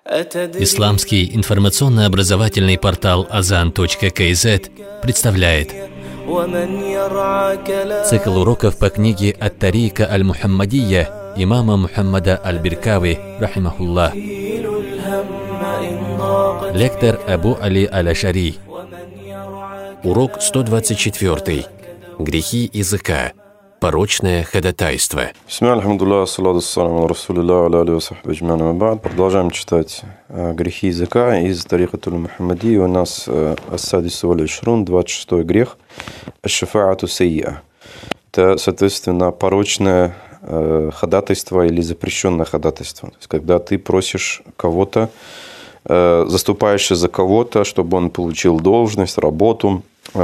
Исламский информационно-образовательный портал Azan.kz представляет цикл уроков по книге «Ат-Тарика аль-Мухаммадия» имама Мухаммада аль-Биркави, рахимахуллах. Лектор Абу Али аль-Ашари. Урок 124. Грехи языка. Порочное ходатайство. Продолжаем читать грехи языка из Тарикатуль Мухаммадии. У нас Ас-Садису валь-Ишрун, 26-й грех, Аш-Шафаату саййа. Это, соответственно, порочное ходатайство или запрещенное ходатайство. То есть, когда ты просишь кого-то, заступаешься за кого-то, чтобы он получил должность, работу,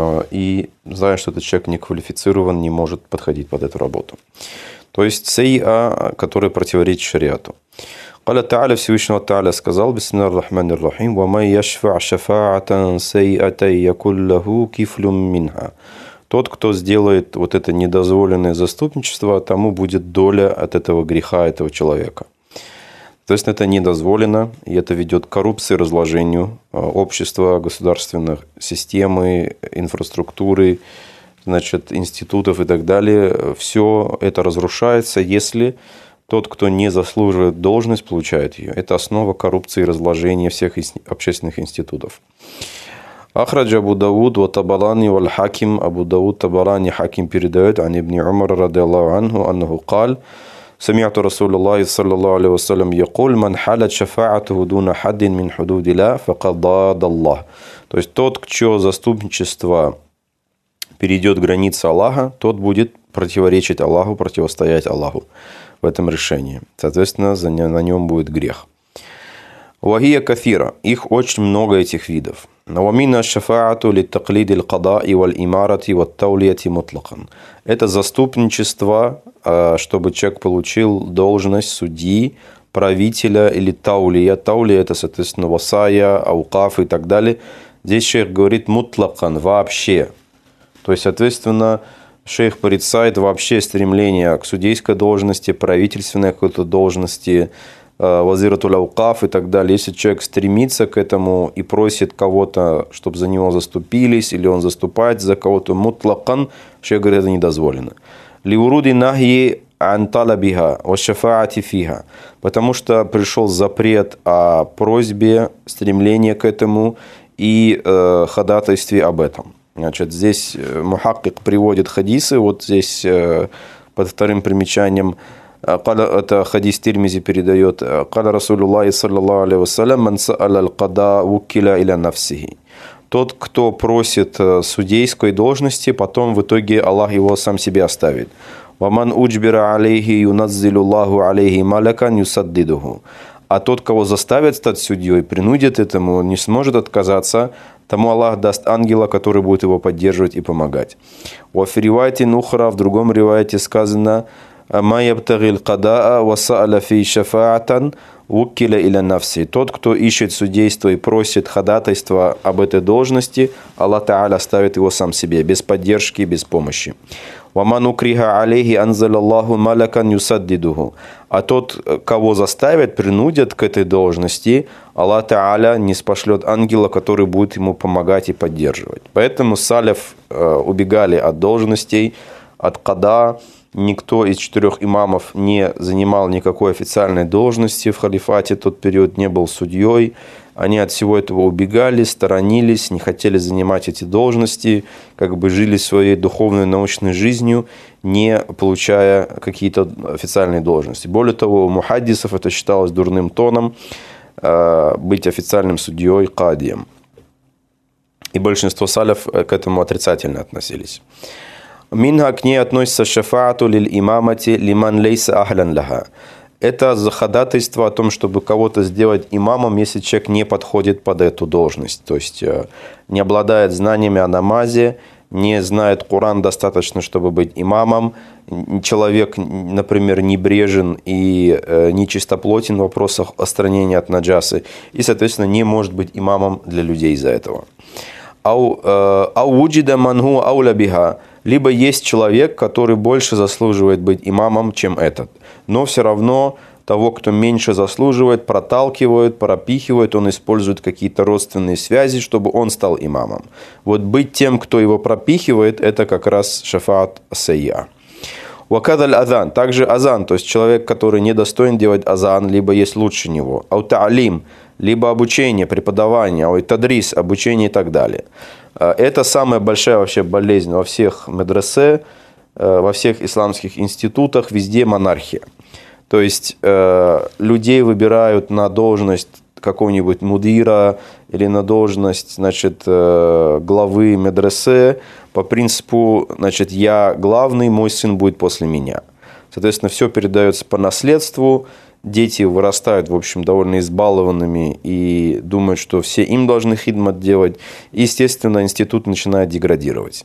и знаешь, что этот человек не квалифицирован, не может подходить под эту работу. То есть саййа, который противоречит шариату. Аллах Та'аля, Всевышний Та'аля сказал: Бисмиллахир рахманир рахим, ва ман яшфа' шафа'атан саййатан якуль лаху кифлюм минха. Тот, кто сделает вот это недозволенное заступничество, тому будет доля от этого греха этого человека. То есть это недозволено, и это ведет к коррупции, разложению общества, государственной системы, инфраструктуры, значит, институтов и так далее. Все это разрушается, если тот, кто не заслуживает должность, получает ее. Это основа коррупции и разложения всех общественных институтов. Ахраджа Абу Дауд ва Табарани валь Хаким. Абу Дауд, Табарани, Хаким передает ан Ибн Умар радиаллаху анху аннаху قال: سمعت رسول الله صلى الله عليه وسلم يقول: من حالت شفاعته دون حد من حدود الله فقد ضاد الله. То есть тот, чье заступничество перейдет границы Аллаха, тот будет противоречить Аллаху, противостоять Аллаху в этом решении. Соответственно, на нем будет грех. Вахия кафира. Их очень много, этих видов. Навамина шафаату литтаклиди аль-кадаи валь-имарати ват-таулияти мутлакан. Это заступничество, чтобы человек получил должность судьи, правителя или таулия. Таулия — это, соответственно, васая, аукаф и так далее. Здесь шейх говорит мутлакан, вообще. То есть, соответственно, шейх порицает вообще стремление к судейской должности, правительственной какой-то должности, вазиратуль аукаф и так далее. Если человек стремится к этому и просит кого-то, чтобы за него заступились, или он заступает за кого-то мутлакан, шейх говорит, это недозволено. Лиуруди нахьи ан талабиха ва шафаати фиха. Потому что пришел запрет о просьбе, стремлении к этому и ходатайстве об этом. Значит, здесь мухаккик приводит хадисы, вот здесь под вторым примечанием. Это хадис Тирмизи передает: «Каля Расулуллахи саллаллаху алейхи вассалям, ман са'аля аль-када вуккиля иля нафсихи». Тот, кто просит судейской должности, потом в итоге Аллах его сам себе оставит. «Ваман уджбира алейхи юназзилуллаху алейхи малякан юсаддидуху». А тот, кого заставят стать судьей, принудит этому, он не сможет отказаться, тому Аллах даст ангела, который будет его поддерживать и помогать. «Ва фи риваяти нухра», в другом риваяте сказано: «Ма ябтагил кадаа ва са'аля фи шафаатан вуккиля иля нафси». Тот, кто ищет судейство и просит ходатайства об этой должности, Аллах Та'аля ставит его сам себе, без поддержки, без помощи. «Ваман укриха алейхи анзалаллаху малякан юсаддидуху». А тот, кого заставят, принудят к этой должности, Аллах Та'аля ниспошлет ангела, который будет ему помогать и поддерживать. Поэтому саляф убегали от должностей, от када. Никто из 4 имамов не занимал никакой официальной должности в халифате, в тот период не был судьей. Они от всего этого убегали, сторонились, не хотели занимать эти должности, как бы жили своей духовной научной жизнью, не получая какие-то официальные должности. Более того, у мухаддисов это считалось дурным тоном быть официальным судьей, кадием. И большинство саляф к этому отрицательно относились. Минха, к ней относится шафаату лиль имамати лиман лейса ахлян лаха. Это ходатайство о том, чтобы кого-то сделать имамом, если человек не подходит под эту должность. То есть не обладает знаниями о намазе, не знает Коран достаточно, чтобы быть имамом. Человек, например, небрежен и нечистоплотен в вопросах отстранения от наджасы. И, соответственно, не может быть имамом для людей из-за этого. Ауджида мангу ауля биха. Либо есть человек, который больше заслуживает быть имамом, чем этот. Но все равно того, кто меньше заслуживает, проталкивают, пропихивают, он использует какие-то родственные связи, чтобы он стал имамом. Вот быть тем, кто его пропихивает, это как раз шафаат сайя. Вакадаль азан, также азан, то есть человек, который недостоин делать азан, либо есть лучше него. Ау-та'алим, либо обучение, преподавание, ау-тадрис, обучение и так далее. Это самая большая вообще болезнь во всех медресе, во всех исламских институтах, везде монархия. То есть людей выбирают на должность какого-нибудь мудира или на должность, значит, главы медресе по принципу, значит, я главный, мой сын будет после меня. Соответственно, все передается по наследству, дети вырастают, в общем, довольно избалованными и думают, что все им должны хидмат делать. И, естественно, институт начинает деградировать.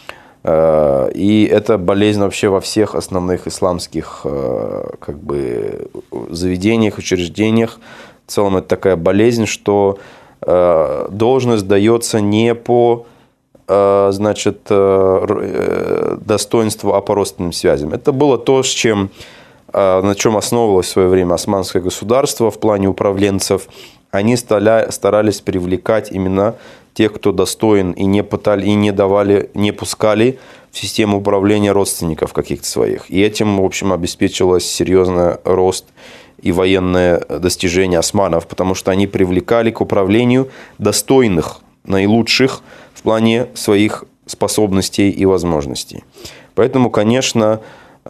И это болезнь вообще во всех основных исламских как бы заведениях, учреждениях. В целом это такая болезнь, что должность дается не по, значит, достоинству, а по родственным связям. Это было то, на чем основывалось в свое время османское государство в плане управленцев. Они старались привлекать именно тех, кто достоин, и не пускали в систему управления родственников каких-то своих. И этим, в общем, обеспечивалось серьезный рост и военное достижение османов, потому что они привлекали к управлению достойных, наилучших в плане своих способностей и возможностей. Поэтому, конечно,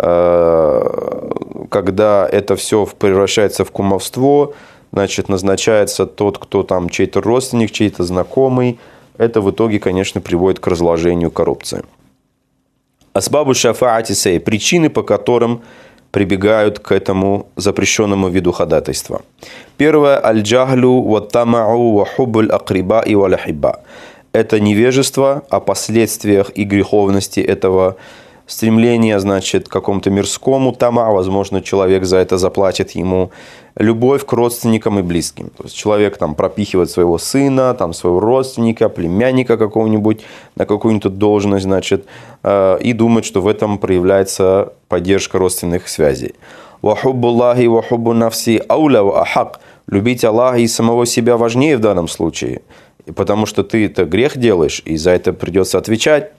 когда это все превращается в кумовство, значит, назначается тот, кто там чей-то родственник, чей-то знакомый, это в итоге, конечно, приводит к разложению, коррупции. Асбабу шафаати сей, причины, по которым прибегают к этому запрещенному виду ходатайства. Первое, аль-джахлю ва тамау ва хуббуль акриба и валяхиба. Это невежество о последствиях и греховности этого стремление, значит, к какому-то мирскому тама, возможно, человек за это заплатит ему, любовь к родственникам и близким. То есть человек там пропихивает своего сына, там, своего родственника, племянника какого-нибудь на какую-нибудь должность, значит, и думает, что в этом проявляется поддержка родственных связей. «Вахуббуллахи вахуббу нафси ауля ва ахак». Любить Аллаха и самого себя важнее в данном случае, потому что ты это грех делаешь, и за это придется отвечать.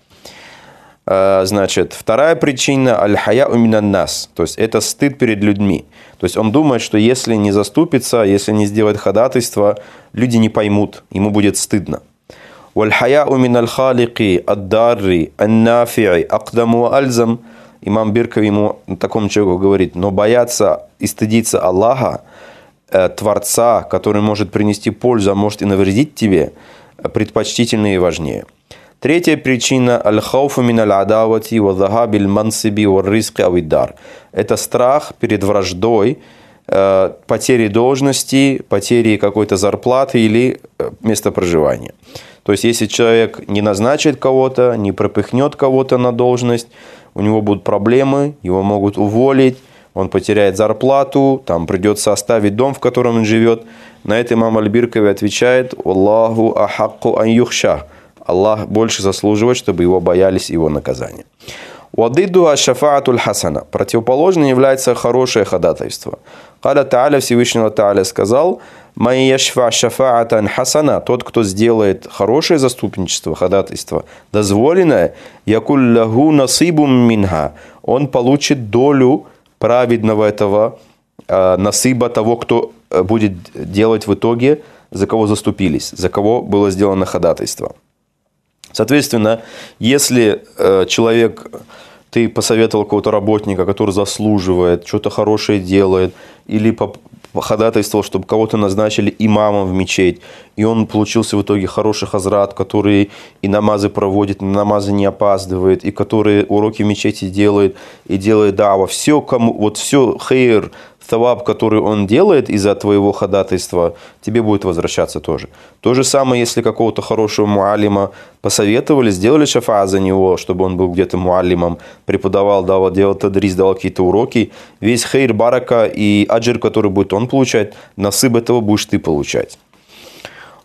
Значит, вторая причина аль-хая уминан нас, то есть это стыд перед людьми. То есть он думает, что если не заступится, если не сделает ходатайство, люди не поймут, ему будет стыдно. Валь-хая уминал халики ад-дарри ан-нафи'i акдаму альзам. Имам Бирков ему такому человеку говорит, но бояться и стыдиться Аллаха, Творца, который может принести пользу, а может и навредить тебе, предпочтительнее и важнее. Третья причина аль-хауфу мин аль-адавати ва захабиль мансиби ва ризки авиддар. Это страх перед враждой, потерей должности, потерей какой-то зарплаты или места проживания. То есть, если человек не назначит кого-то, не пропихнет кого-то на должность, у него будут проблемы, его могут уволить, он потеряет зарплату, там придется оставить дом, в котором он живет. На это имам Аль-Биркави отвечает: «Аллаху ахакку ан юхша». Аллах больше заслуживает, чтобы его боялись его наказания. «Вадидду аш-шафаатуль хасана». Противоположным является хорошее ходатайство. Каля Тааля, Всевышнего Тааля сказал: «Май яшфа шафаатан хасана». Тот, кто сделает хорошее заступничество, ходатайство, дозволенное, якуль лаху насибум минха. Он получит долю праведного этого насыба того, кто будет делать в итоге, за кого заступились, за кого было сделано ходатайство. Соответственно, если человек, ты посоветовал какого-то работника, который заслуживает, что-то хорошее делает, или ходатайствовал, чтобы кого-то назначили имамом в мечеть, и он получился в итоге хороший хазрат, который и намазы проводит, и намазы не опаздывает, и который уроки в мечети делает, и делает дава. Все, все хейр, таваб, который он делает из-за твоего ходатайства, тебе будет возвращаться тоже. То же самое, если какого-то хорошего муаллима посоветовали, сделали шафа за него, чтобы он был где-то муаллимом, преподавал, делал тадрис, давал какие-то уроки, весь хейр, барака и аджир, который будет он получать, насыб этого будешь ты получать.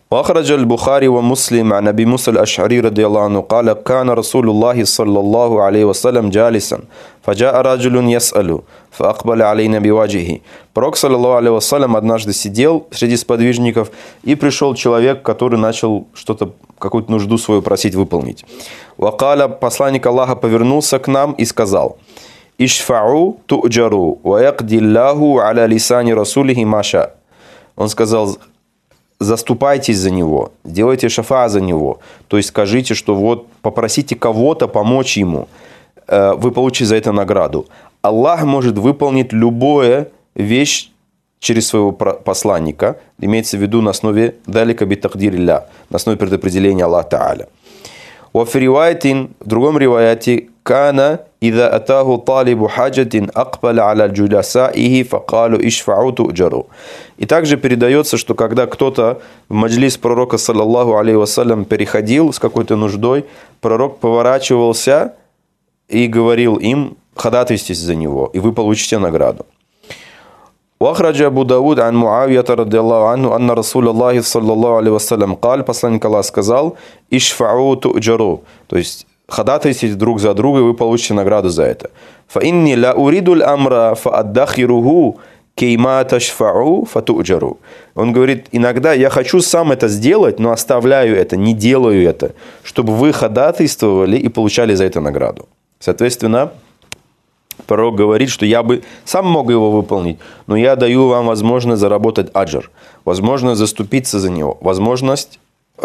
وأخرج البخاري ومسلم عن أبي موسى الأشعري رضي الله عنه قال كان رسول الله صلى الله عليه وسلم جالسا فجاء رجل يسأل فأقبل علينا بوجهه. Пророк, саллаллаху алейхи вассалям, однажды сидел среди сподвижников, и пришел человек, который начал что-то, какую-то нужду свою просить выполнить. Вакаля, посланник Аллаха повернулся к нам и сказал: «Ишфау ту'джару, ва якдиллаху аля лисани расулихи маша». Он сказал: заступайтесь за него, делайте шафа за него. То есть скажите, что вот попросите кого-то помочь ему, вы получите за это награду. Аллах может выполнить любую вещь через своего посланника, имеется в виду на основе далика битахдирилля, на основе предопределения Аллаха Тааля. В другом риваяте кана ида атаху талибу хаджатин акбаля аля джулясаихи факалу ишфау ту'джару. И также передается, что когда кто-то в маджлис пророка, саллаллаху алейхи вассалям, переходил с какой-то нуждой, пророк поворачивался и говорил им: ходатайствуйте за него, и вы получите награду. وأخرج أبو داود عن معاوية رضي الله عنه أن رسول الله صلى الله عليه وسلم قال, посланник Аллаха сказал: ишфау ту'джару, то есть ходатайствуйте друг за друга, и вы получите награду за это. فإني لا أريد الأمر فأدخره كيما تشفعوا فتؤجروا. Он говорит: иногда я хочу сам это сделать, но оставляю это, не делаю это, чтобы вы ходатайствовали и получали за это награду. Соответственно, пророк говорит, что я бы сам мог его выполнить, но я даю вам возможность заработать аджр, возможность заступиться за него, возможность,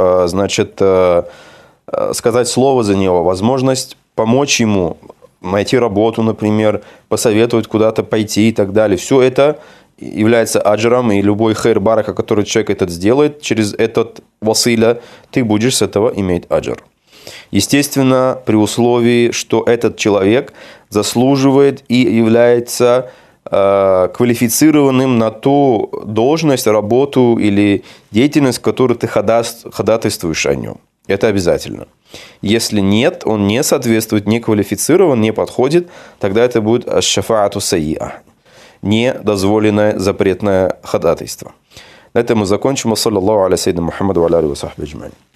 сказать слово за него, возможность помочь ему найти работу, например, посоветовать куда-то пойти и так далее. Все это является аджром, и любой хейр барака, который человек этот сделает, через этот василя, ты будешь с этого иметь аджр. Естественно, при условии, что этот человек заслуживает и является квалифицированным на ту должность, работу или деятельность, которую ты ходатайствуешь о нем. Это обязательно. Если нет, он не соответствует, не квалифицирован, не подходит, тогда это будет аш-шафаату сайиа, недозволенное запретное ходатайство. На этом мы закончим. Саллаллаху аля саййидина Мухаммаду ва аля алихи ва сахбихи аджмаин.